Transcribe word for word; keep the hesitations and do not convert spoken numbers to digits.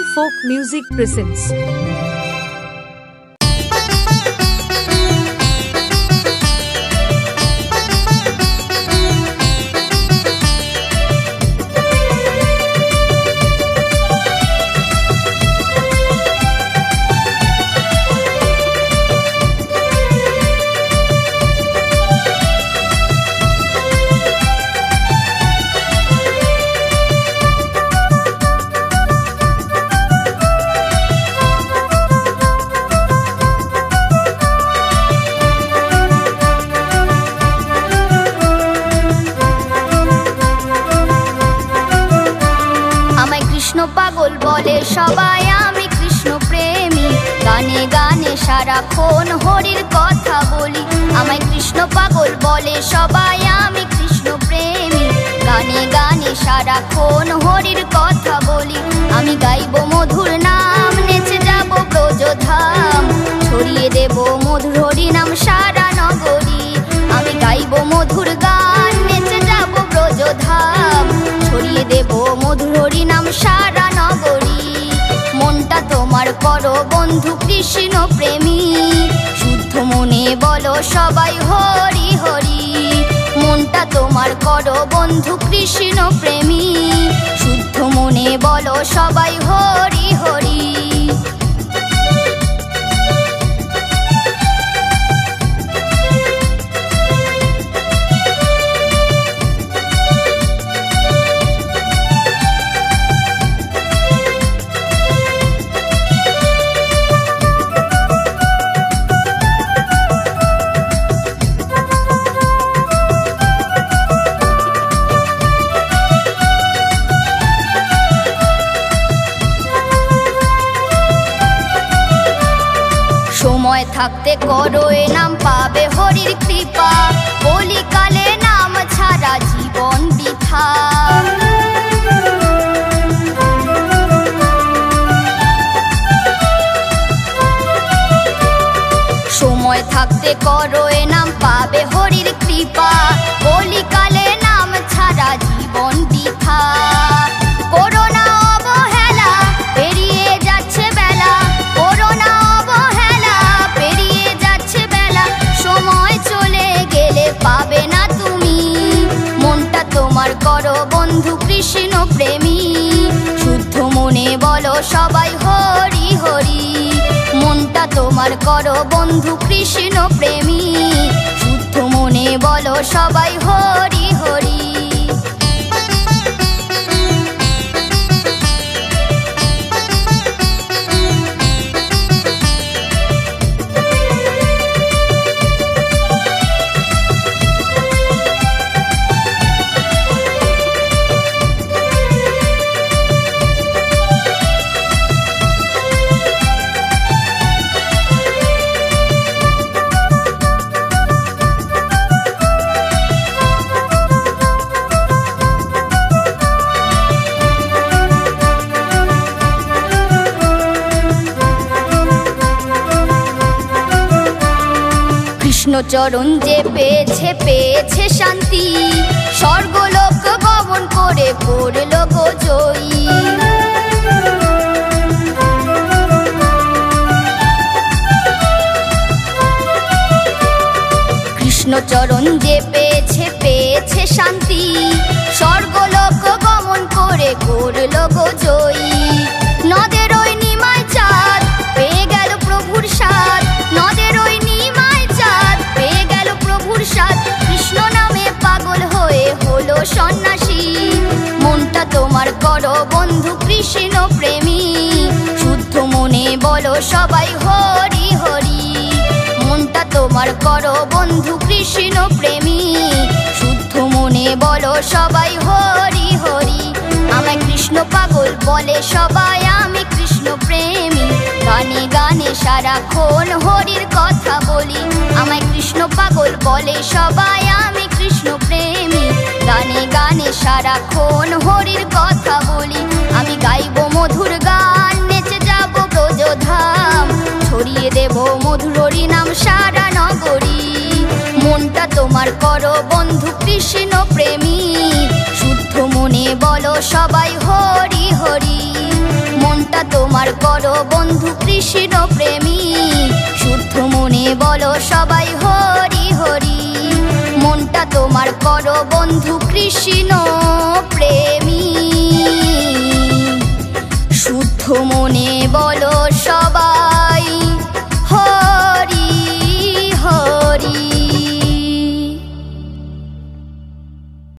Folk Music presents. Krishna পাগল বলে সবাই, আমি কৃষ্ণ প্রেমী। গানে গানে সারাক্ষণ হরির কথা বলি। আমায় কৃষ্ণ পাগল বলে সবাই, আমি কৃষ্ণ প্রেমী। গানে গানে সারাক্ষণ হরির কথা বলি। আমি গাইব মধুর নাম, নেচে যাব ব্রজধাম, ছড়িয়ে দেব মধুর হরি নাম সারা নগরী। আমি গাইব মধুর গান, নেচে যাব ব্রজধাম, ছড়িয়ে দেব মধুর হরি নাম সারা নগরী। মনটা তোমার করো বন্ধু কৃষ্ণ প্রেমী, শুদ্ধ মনে বলো সবাই হরি হরি। মনটা তোমার করো বন্ধু কৃষ্ণ প্রেমী, শুদ্ধ মনে বলো সবাই হরি হরি। সময় থাকতে করো এ নাম, পাবে হরির কৃপা। কলিকালে নাম ছাড়া জীবন বৃথা। সময় থাকতে করো এ নাম, পাবে হরির কৃপা। কলিকালে নাম ছাড়া জীবন বৃথা। করোনা অবহেলা, পেরিয়ে যাচ্ছে বেলা। করোনা অবহেলা, পেরিয়ে যাচ্ছে বেলা। সময় চলে গেলে পাবে না তুমি। মনটা তোমার করো বন্ধু কৃষ্ণ প্রেমী, শুদ্ধ মনে বলো সবাই হরি হরি। মনটা তোমার করো বন্ধু কৃষ্ণ প্রেমী, শুদ্ধ মনে বলো সবাই হরি হরি। কৃষ্ণচরণ যে পেয়েছে পেয়েছে শান্তি, স্বর্গলোক গমন করে পড়ল গো জয়ী। কৃষ্ণচরণ যে পেয়েছে পেয়েছে শান্তি, স্বর্গলোক গমন করে পড়ল গো জয়ী। নদের ওই নিমায় চাঁদ পেয়ে গেল প্রভুর সাথ। নদের ওই নিমায় চাঁদ পেয়ে গেল প্রভুর সাথ। কৃষ্ণ নামে পাগল হয়ে হলো সন্ন্যাসী। মনটা তোমার করো বন্ধু কৃষ্ণ প্রেমী, শুদ্ধ মনে বলো সবাই হরি হরি। মনটা তোমার করো বন্ধু কৃষ্ণ প্রেমী, শুদ্ধ মনে বলো সবাই হরি হরি। আমায় কৃষ্ণ পাগল বলে সবাই, আমি কৃষ্ণ প্রেমী। গানে গানে সারাক্ষণ হরির কথা বলি। আমায় কৃষ্ণ পাগল বলে সবাই, আমি কৃষ্ণ প্রেমী। গানে গানে সারাক্ষণ হরির কথা বলি। আমি গাইব মধুর গান, নেচে যাব ব্রজধাম, ছড়িয়ে দেব মধুর হরি নাম সারা নগরী। মনটা তোমার করো বন্ধু কৃষ্ণ প্রেমী, শুদ্ধ মনে বলো সবাই হরি হরি। মনটা মনটা তোমার করো বন্ধু কৃষ্ণ প্রেমী, শুদ্ধ মনে বলো সবাই হরি হরি। মনটা তোমার করো বন্ধু কৃষ্ণ